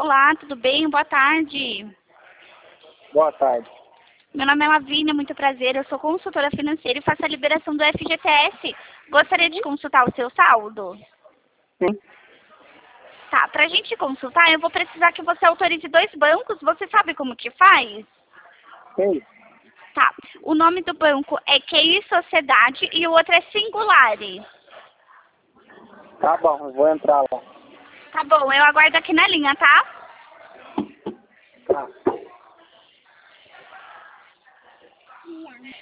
Olá, tudo bem? Boa tarde. Boa tarde. Meu nome é Lavínia, muito prazer. Eu sou consultora financeira e faço a liberação do FGTS. Gostaria de consultar o seu saldo? Sim. Tá, pra gente consultar, eu vou precisar que você autorize 2 bancos. Você sabe como que faz? Sim. Tá, o nome do banco é QI Sociedade e o outro é Singulare. Tá bom, eu vou entrar lá. Tá bom, eu aguardo aqui na linha, tá? Tá.